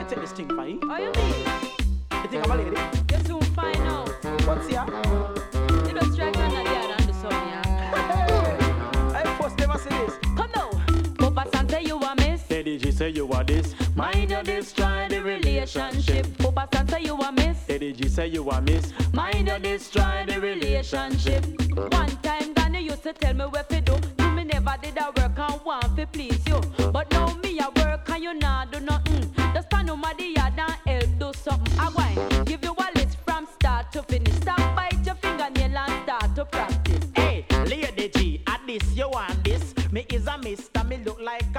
you take this thing fine? How you mean? You think I'm a lady? You soon find out. What's here? You don't strike on the other and the sun, yeah. I first never see this. Come now. Papa Santa, you a miss. Eddie G say you are this. Mind you destroy the relationship. Papa Santa, you a miss. Eddie G say you are miss. Mind you destroy the relationship. One time Danny used to tell me what to do. You me never did a work and want to please you. But now me a work and you nah do nothing. Just stand on my yard and help do something. I want give you a list from start to finish. Stop bite your fingernail and start to practice. Hey, Lady G, at this you want this. Me is a mister, me look like